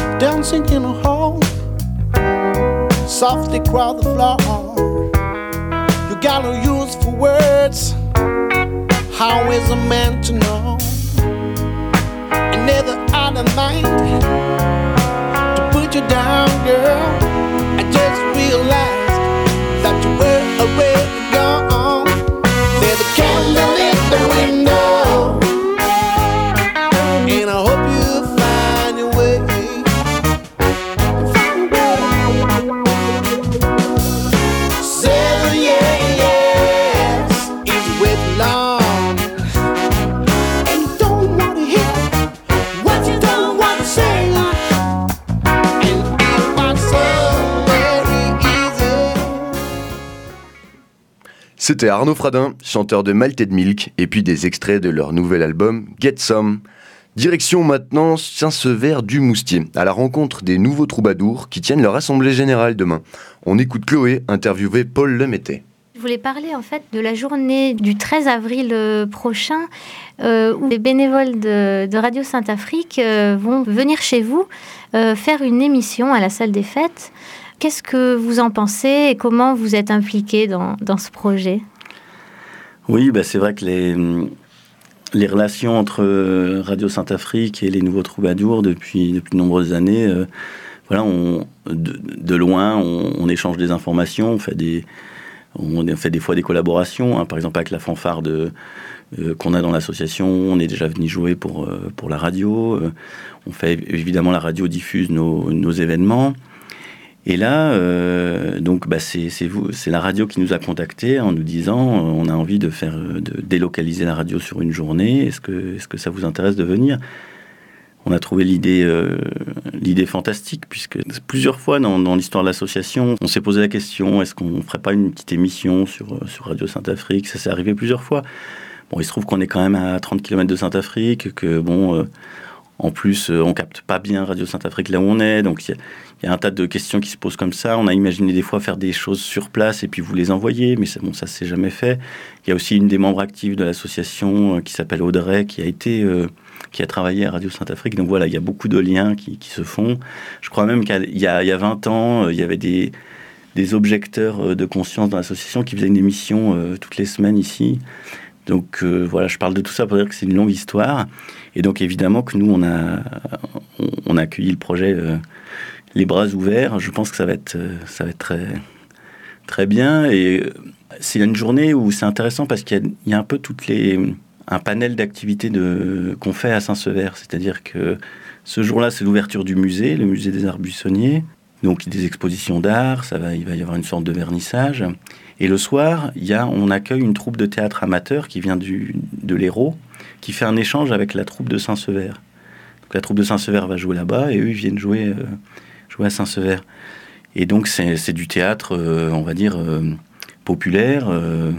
Dancing in a hall, softly crowd the floor. got no use for words. How is a man to know? And neither out of mind to put you down, girl. I just realized that you were already gone. There's a candle in the window, and I hope you find your way. Seven years is way too long, and you don't want to hear what you don't want to say. And it was so very easy. C'était Arnaud Fradin, chanteur de Malted Milk, et puis des extraits de leur nouvel album Get Some. Direction maintenant Saint-Sever du Moustier, à la rencontre des nouveaux troubadours qui tiennent leur assemblée générale demain. On écoute Chloé interviewer Paul Lemété. Je voulais parler en fait de la journée du treize avril prochain euh, où les bénévoles de, de Radio Saint-Afrique euh, vont venir chez vous euh, faire une émission à la salle des fêtes. Qu'est-ce que vous en pensez et comment vous êtes impliqué dans, dans ce projet ? Oui, bah c'est vrai que les, les relations entre Radio Saint-Afrique et les nouveaux troubadours depuis, depuis de nombreuses années, euh, voilà, on, de, de loin, on, on échange des informations, on fait des, on fait des fois des collaborations, hein, par exemple avec la fanfare de, euh, qu'on a dans l'association, on est déjà venu jouer pour, euh, pour la radio, euh, on fait évidemment la radio diffuse nos, nos événements. Et là, euh, donc, bah, c'est, c'est, vous, c'est la radio qui nous a contactés en nous disant euh, on a envie de faire, de délocaliser la radio sur une journée. Est-ce que, est-ce que ça vous intéresse de venir ? On a trouvé l'idée, euh, l'idée fantastique, puisque plusieurs fois dans, dans l'histoire de l'association, on s'est posé la question est-ce qu'on ne ferait pas une petite émission sur, sur Radio Saint-Afrique ? Ça s'est arrivé plusieurs fois. Bon, il se trouve qu'on est quand même à trente kilomètres de Saint-Afrique, que bon. Euh, En plus, euh, on capte pas bien Radio Saint-Afrique là où on est, donc il y, y a un tas de questions qui se posent comme ça. On a imaginé des fois faire des choses sur place et puis vous les envoyer, mais c'est, bon, ça s'est jamais fait. Il y a aussi une des membres actives de l'association euh, qui s'appelle Audrey, qui a été, euh, qui a travaillé à Radio Saint-Afrique. Donc voilà, il y a beaucoup de liens qui, qui se font. Je crois même qu'il y a, il y a vingt ans, euh, il y avait des, des objecteurs de conscience dans l'association qui faisaient une émission euh, toutes les semaines ici. Donc euh, voilà, je parle de tout ça pour dire que c'est une longue histoire. Et donc évidemment que nous, on a, on, on a accueilli le projet euh, les bras ouverts. Je pense que ça va être, euh, ça va être très, très bien. Et euh, c'est une journée où c'est intéressant parce qu'il y a, il y a un peu toutes les, un panel d'activités de, qu'on fait à Saint-Sever. C'est-à-dire que ce jour-là, c'est l'ouverture du musée, le musée des arts buissonniers. Donc des expositions d'art, ça va, il va y avoir une sorte de vernissage. Et le soir, il y a, on accueille une troupe de théâtre amateur qui vient du, de l'Hérault, qui fait un échange avec la troupe de Saint-Sever. Donc la troupe de Saint-Sever va jouer là-bas et eux, ils viennent jouer, euh, jouer à Saint-Sever. Et donc c'est, c'est du théâtre, euh, on va dire, euh, populaire. Euh,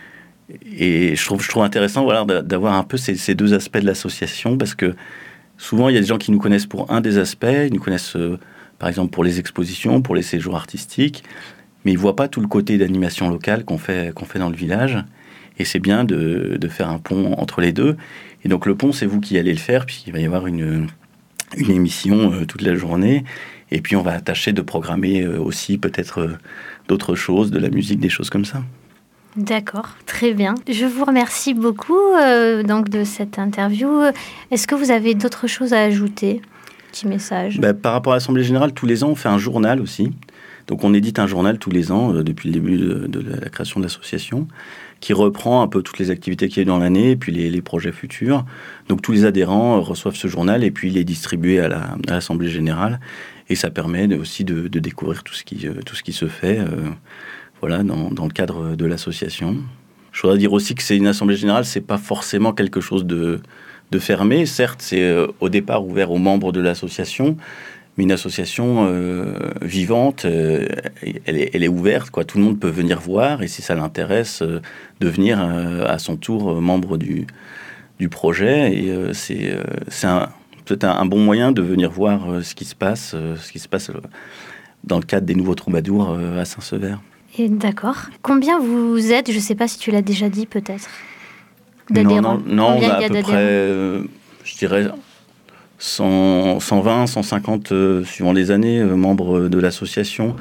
et je trouve, je trouve intéressant voilà, d'avoir un peu ces, ces deux aspects de l'association, parce que souvent, il y a des gens qui nous connaissent pour un des aspects, ils nous connaissent... Euh, par exemple pour les expositions, pour les séjours artistiques, mais ils ne voient pas tout le côté d'animation locale qu'on fait, qu'on fait dans le village. Et c'est bien de, de faire un pont entre les deux. Et donc le pont, c'est vous qui allez le faire, puis il va y avoir une, une émission euh, toute la journée. Et puis on va tâcher de programmer euh, aussi peut-être euh, d'autres choses, de la musique, des choses comme ça. D'accord, très bien. Je vous remercie beaucoup euh, donc, de cette interview. Est-ce que vous avez d'autres choses à ajouter ? Petit message. Bah, par rapport à l'Assemblée Générale, tous les ans, on fait un journal aussi. Donc, on édite un journal tous les ans, euh, depuis le début de, de la création de l'association, qui reprend un peu toutes les activités qu'il y a eu dans l'année, et puis les, les projets futurs. Donc, tous les adhérents euh, reçoivent ce journal, et puis il est distribué à, la, à l'Assemblée Générale. Et ça permet de, aussi de, de découvrir tout ce qui, euh, tout ce qui se fait euh, voilà, dans, dans le cadre de l'association. Je voudrais dire aussi que c'est une Assemblée Générale, c'est pas forcément quelque chose de... de fermer. Certes, c'est euh, au départ ouvert aux membres de l'association, mais une association euh, vivante, euh, elle, est, elle est ouverte, quoi. Tout le monde peut venir voir, et si ça l'intéresse, euh, devenir euh, à son tour euh, membre du, du projet. Et euh, c'est, euh, c'est un, peut-être un, un bon moyen de venir voir euh, ce qui se passe, euh, ce qui se passe euh, dans le cadre des nouveaux troubadours euh, à Saint-Sever. Et d'accord. Combien vous êtes ? Je ne sais pas si tu l'as déjà dit, peut-être. Non, non, non, on a à peu près, euh, je dirais, cent, cent vingt, cent cinquante, euh, suivant les années, euh, membres de l'association,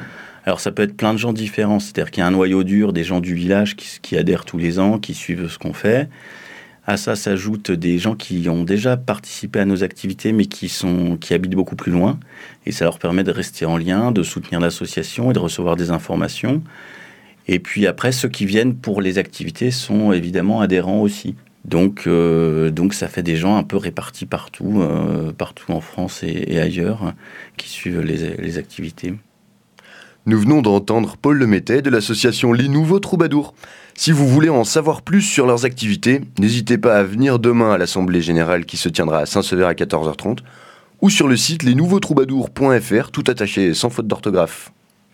Alors ça peut être plein de gens différents, c'est-à-dire qu'il y a un noyau dur des gens du village qui, qui adhèrent tous les ans, qui suivent ce qu'on fait. À ça s'ajoutent des gens qui ont déjà participé à nos activités, mais qui, sont, qui habitent beaucoup plus loin. Et ça leur permet de rester en lien, de soutenir l'association et de recevoir des informations. Et puis après, ceux qui viennent pour les activités sont évidemment adhérents aussi. Donc, euh, donc ça fait des gens un peu répartis partout, euh, partout en France et, et ailleurs, hein, qui suivent les, les activités. Nous venons d'entendre Paul Lemétet de l'association Les Nouveaux Troubadours. Si vous voulez en savoir plus sur leurs activités, n'hésitez pas à venir demain à l'Assemblée Générale qui se tiendra à Saint-Sever à quatorze heures trente ou sur le site les nouveaux troubadours point f r, tout attaché sans faute d'orthographe.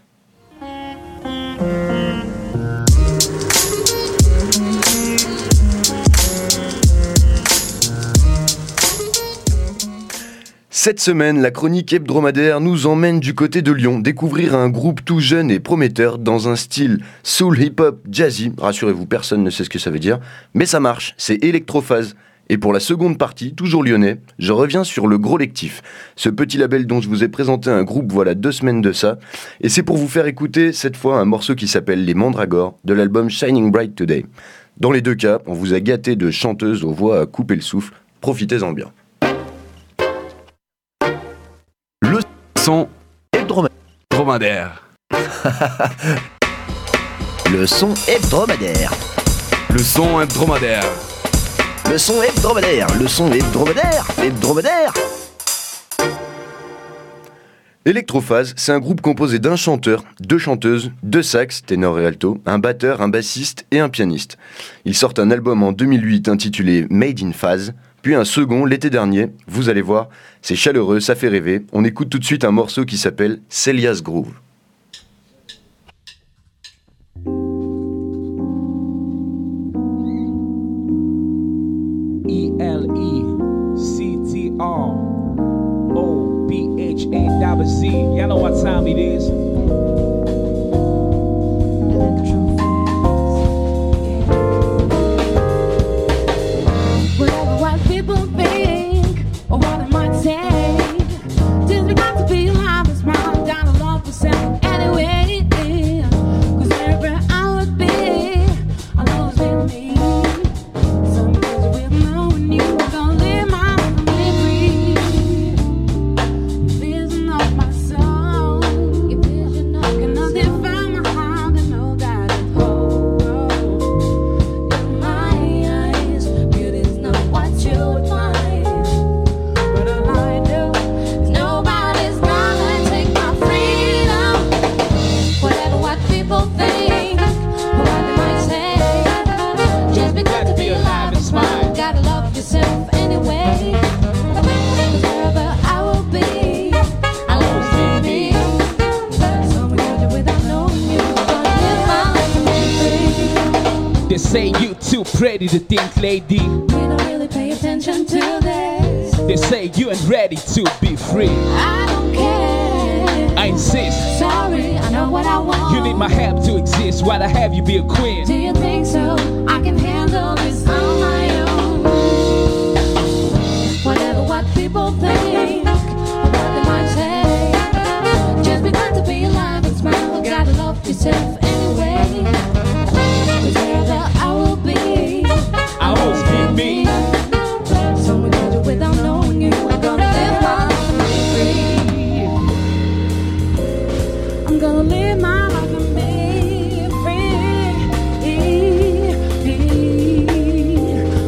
Cette semaine, la chronique hebdomadaire nous emmène du côté de Lyon découvrir un groupe tout jeune et prometteur dans un style soul hip-hop jazzy. Rassurez-vous, personne ne sait ce que ça veut dire, mais ça marche, c'est Electrophase. Et pour la seconde partie, toujours lyonnais, je reviens sur le Gros Lectif, ce petit label dont je vous ai présenté un groupe voilà deux semaines de ça, et c'est pour vous faire écouter cette fois un morceau qui s'appelle Les Mandragores de l'album Shining Bright Today. Dans les deux cas, on vous a gâté de chanteuses aux voix à couper le souffle, profitez-en bien. Le son hebdomadaire. Le son hebdomadaire. Le son hebdomadaire. Le son hebdomadaire. Le son hebdomadaire. Hebdomadaire. Electrophase, c'est un groupe composé d'un chanteur, deux chanteuses, deux sax, ténor et alto, un batteur, un bassiste et un pianiste. Ils sortent un album en deux mille huit intitulé Made in Phase, puis un second l'été dernier. Vous allez voir, c'est chaleureux, ça fait rêver. On écoute tout de suite un morceau qui s'appelle Celia's Groove. E L E C T R O B H A double Z. Y'all know what time it is. Whatever what people think or what it might say, just we got to be alive and smile down the one percent anyway. Cause wherever I would be, I'll always be me. Some days with knowing you are gonna live my life free. Vision of my soul, your vision of cannot define my heart and know that it's whole. In my eyes, beauty's not what you would find. But all I know is nobody's gonna take my freedom. Whatever what people think, or what they might say, just be glad to be alive and smile. Gotta love yourself anyway. Cause wherever I will be, I'll always be me. So without you, without knowing you, gonna live my life free. They say you too pretty to think, lady. We don't really pay attention to this. They say you ain't ready to be free. I don't care. I insist. Sorry, I know what I want. You need my help to exist while I have you be a queen. Do you think so? I can handle this on my own. Whatever what people think, or what they might say, just be glad to be alive and smile. Gotta love yourself anyway. Cause wherever I will be, I'll always be me. So without you, without knowing you, I'm gonna live my life free. I'm gonna live my life and be free.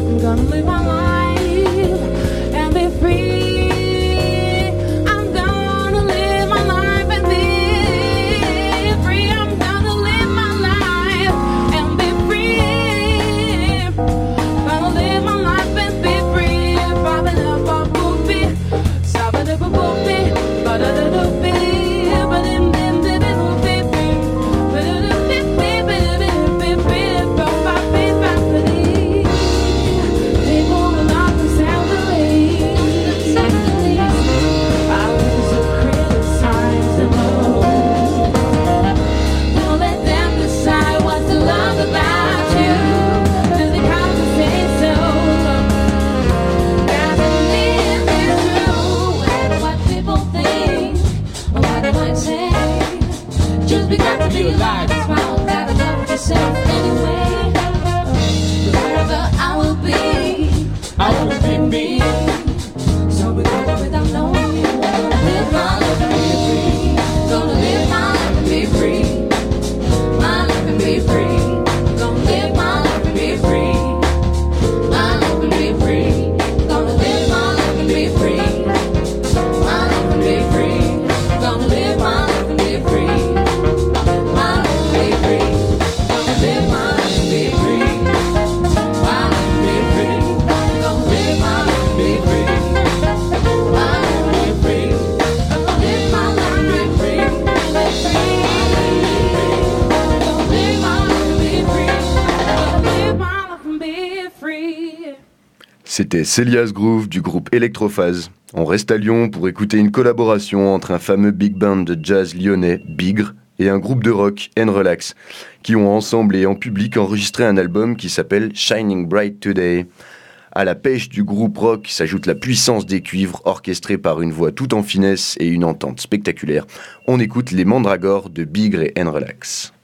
C'était Celia's Groove du groupe Electrophase. On reste à Lyon pour écouter une collaboration entre un fameux big band de jazz lyonnais, Bigre, et un groupe de rock, N-Relax, qui ont ensemble et en public enregistré un album qui s'appelle Shining Bright Today. À la pêche du groupe rock s'ajoute la puissance des cuivres orchestrée par une voix tout en finesse et une entente spectaculaire. On écoute les Mandragores de Bigre et N-Relax.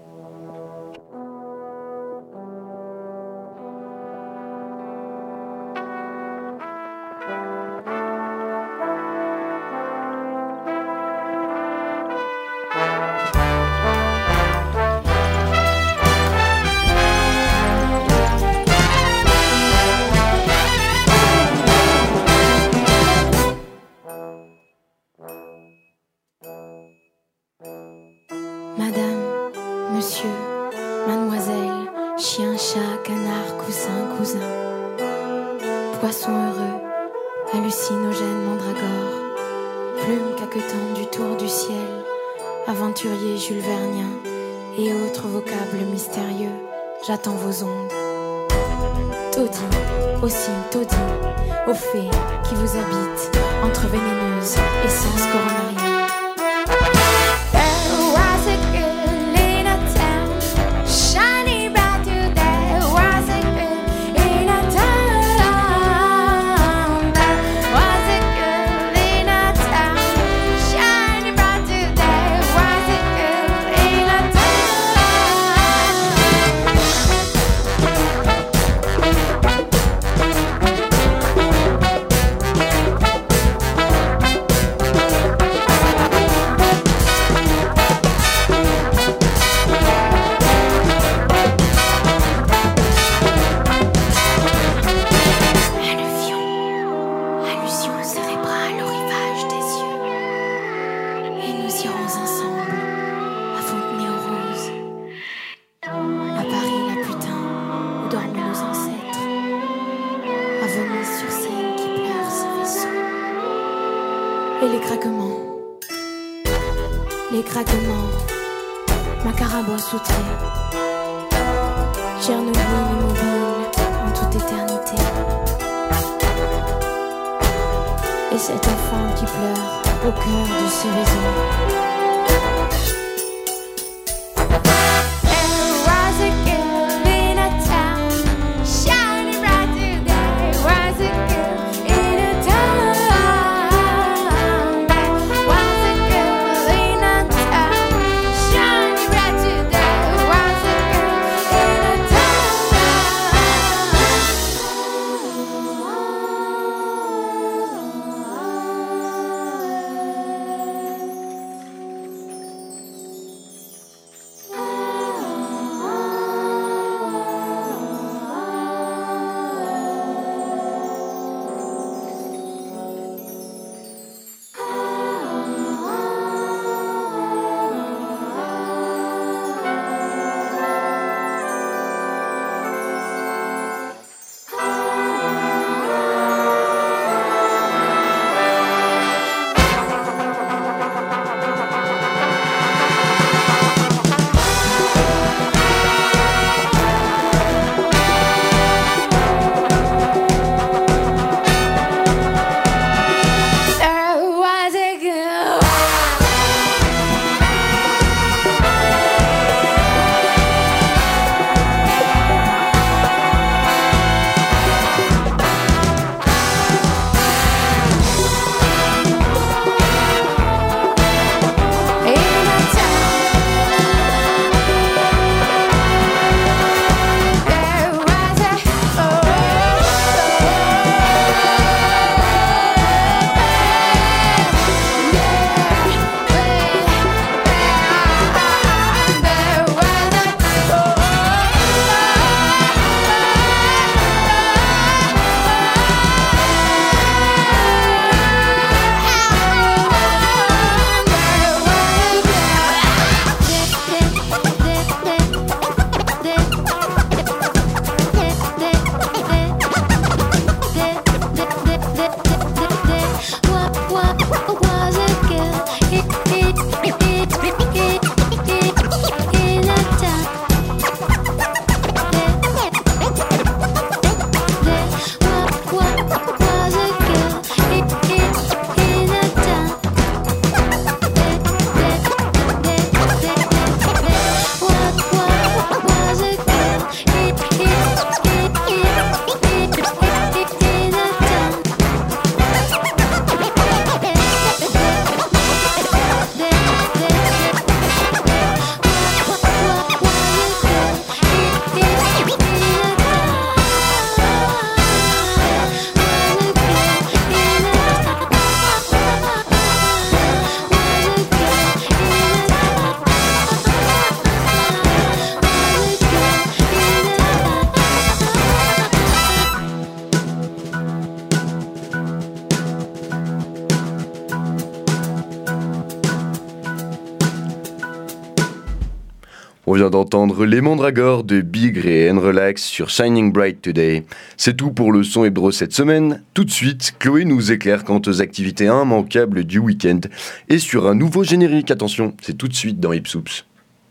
J'attends vos ondes. Taudine, aussi taudine, aux fées qui vous habitent, entre vénéneuses, essence coronarienne. Tchernobyl immobile en toute éternité. Et cet enfant qui pleure au cœur de ce réseau. On vient d'entendre Les Mandragores de Bigre et N-Relax sur Shining Bright Today. C'est tout pour le son hebdo cette semaine. Tout de suite, Chloé nous éclaire quant aux activités immanquables du week-end et sur un nouveau générique. Attention, c'est tout de suite dans Ipsoups.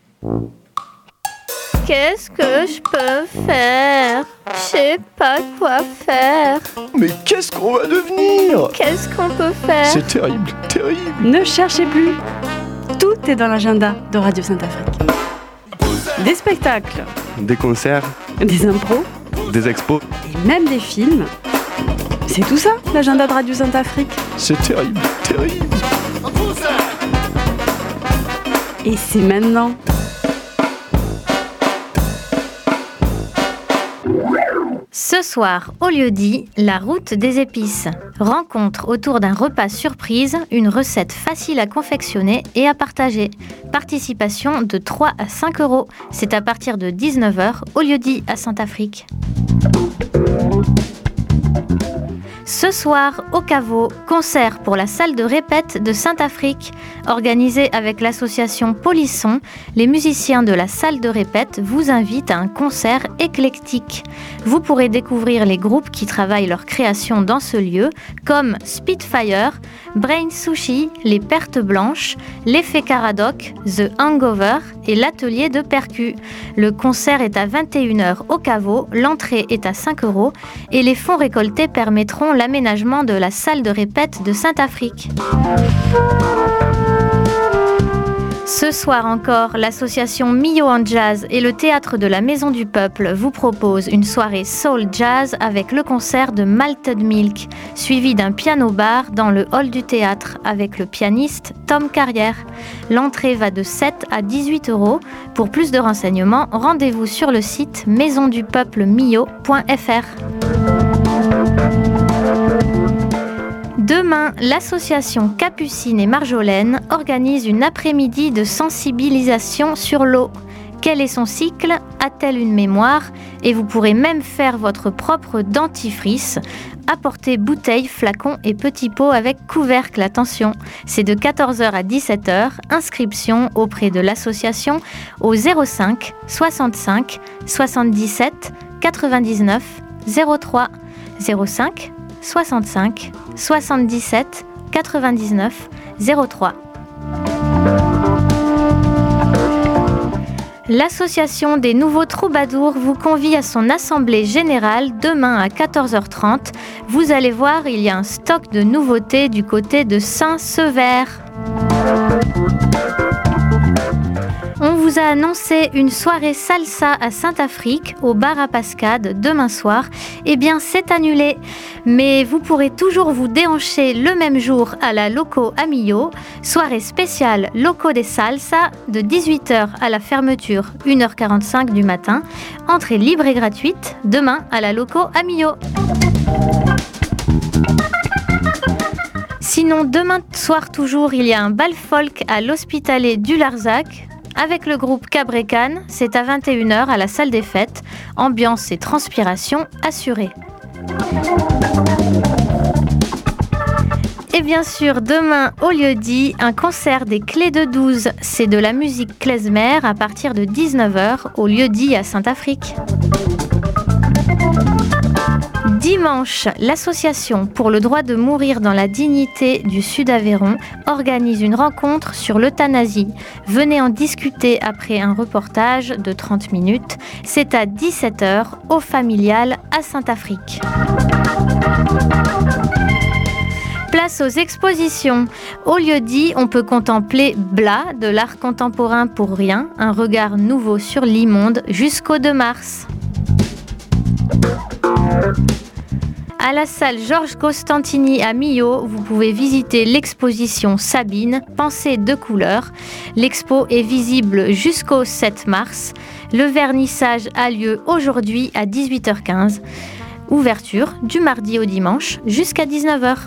Qu'est-ce que je peux faire? Je sais pas quoi faire. Mais qu'est-ce qu'on va devenir? Qu'est-ce qu'on peut faire? C'est terrible, terrible. Ne cherchez plus. Tout est dans l'agenda de Radio Saint-Afrique. Des spectacles, Des concerts, des impros, des expos. et même des films. C'est tout ça, l'agenda de Radio Saint-Afrique. C'est terrible, terrible. Et c'est maintenant. Ce soir, au lieu-dit, la route des épices. Rencontre autour d'un repas surprise, une recette facile à confectionner et à partager. Participation de trois à cinq euros. C'est à partir de dix-neuf heures au lieu-dit à Saint-Afrique. Ce soir, au Caveau, concert pour la salle de répète de Saint-Afrique. Organisé avec l'association Polisson, les musiciens de la salle de répète vous invitent à un concert éclectique. Vous pourrez découvrir les groupes qui travaillent leur création dans ce lieu, comme Spitfire, Brain Sushi, Les Pertes Blanches, L'Effet Caradoc, The Hangover et l'Atelier de Percu. Le concert est à vingt et une heures au Caveau, l'entrée est à cinq euros et les fonds récoltés permettront l'aménagement de la salle de répète de Saint-Afrique. Ce soir encore, l'association Mio en Jazz et le théâtre de la Maison du Peuple vous proposent une soirée soul jazz avec le concert de Malted Milk, suivi d'un piano-bar dans le hall du théâtre avec le pianiste Tom Carrière. L'entrée va de sept à dix-huit euros. Pour plus de renseignements, rendez-vous sur le site maison du peuple mio point f r. Demain, l'association Capucine et Marjolaine organise une après-midi de sensibilisation sur l'eau. Quel est son cycle? A-t-elle une mémoire? Et vous pourrez même faire votre propre dentifrice. Apportez bouteilles, flacons et petits pots avec couvercle, attention. C'est de quatorze heures à dix-sept heures. Inscription auprès de l'association au zéro cinq soixante-cinq soixante-dix-sept quatre-vingt-dix-neuf zéro trois zéro cinq soixante-cinq soixante-dix-sept quatre-vingt-dix-neuf zéro trois. L'association des Nouveaux Troubadours vous convie à son assemblée générale demain à quatorze heures trente. Vous allez voir, il y a un stock de nouveautés du côté de Saint-Sever. On vous a annoncé une soirée salsa à Saint-Afrique, au bar à Pascade, demain soir. Eh bien, c'est annulé. Mais vous pourrez toujours vous déhancher le même jour à la Loco à Millau. Soirée spéciale Loco des Salsa, de dix-huit heures à la fermeture, une heure quarante-cinq du matin. Entrée libre et gratuite, demain à la Loco à Millau. Sinon, demain soir toujours, il y a un bal folk à l'Hospitalet du Larzac. Avec le groupe Cabrecan, c'est à vingt et une heures à la salle des fêtes. Ambiance et transpiration assurées. Et bien sûr, demain, au lieu-dit, un concert des Clés de douze. C'est de la musique klezmer à partir de dix-neuf heures au lieu-dit à Saint-Afrique. Dimanche, l'association pour le droit de mourir dans la dignité du Sud-Aveyron organise une rencontre sur l'euthanasie. Venez en discuter après un reportage de trente minutes. C'est à dix-sept heures au Familial à Saint-Afrique. Place aux expositions. Au lieu-dit, on peut contempler Bla, de l'art contemporain pour rien, un regard nouveau sur l'immonde jusqu'au deux mars. À la salle Georges Costantini à Millau, vous pouvez visiter l'exposition Sabine, Pensée de couleurs. L'expo est visible jusqu'au sept mars. Le vernissage a lieu aujourd'hui à dix-huit heures quinze. Ouverture du mardi au dimanche jusqu'à dix-neuf heures.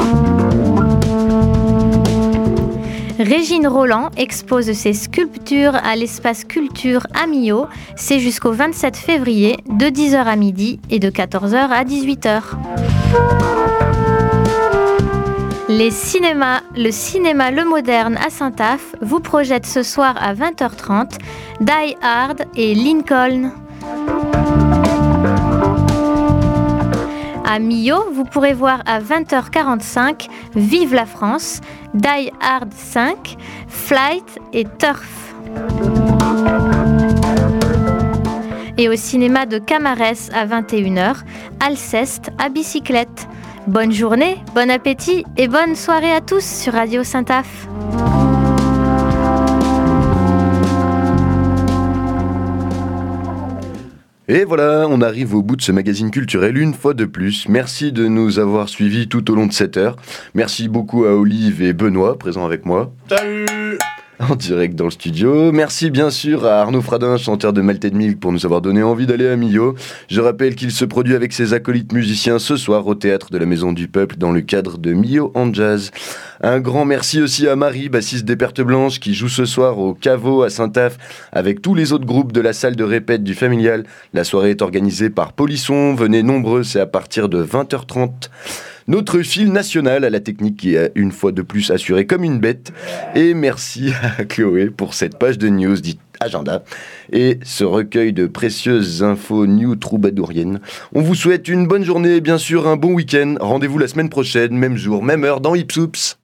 Régine Roland expose ses sculptures à l'espace culture à Millau. C'est jusqu'au vingt-sept février, de dix heures à midi et de quatorze heures à dix-huit heures. Les cinémas, le cinéma Le Moderne à Saint-Aph vous projette ce soir à vingt heures trente Die Hard et Lincoln. À Millau, vous pourrez voir à vingt heures quarante-cinq Vive la France, Die Hard cinq, Flight et Turf. Et au cinéma de Camarès à vingt et une heures, Alceste à bicyclette. Bonne journée, bon appétit et bonne soirée à tous sur Radio Saint-Aph. Et voilà, on arrive au bout de ce magazine culturel une fois de plus. Merci de nous avoir suivis tout au long de cette heure. Merci beaucoup à Olive et Benoît, présents avec moi. Salut! En direct dans le studio. Merci bien sûr à Arnaud Fradin, chanteur de Malted Milk, pour nous avoir donné envie d'aller à Millau. Je rappelle qu'il se produit avec ses acolytes musiciens ce soir au Théâtre de la Maison du Peuple dans le cadre de Millau en Jazz. Un grand merci aussi à Marie, bassiste des Pertes Blanches, qui joue ce soir au Caveau à Saint-Aph avec tous les autres groupes de la salle de répète du Familial. La soirée est organisée par Polisson. Venez nombreux, c'est à partir de vingt heures trente. Notre fil national à la technique qui est une fois de plus assuré comme une bête. Et merci à Chloé pour cette page de news dite agenda et ce recueil de précieuses infos new troubadouriennes. On vous souhaite une bonne journée et bien sûr un bon week-end. Rendez-vous la semaine prochaine, même jour, même heure dans Ipsoups.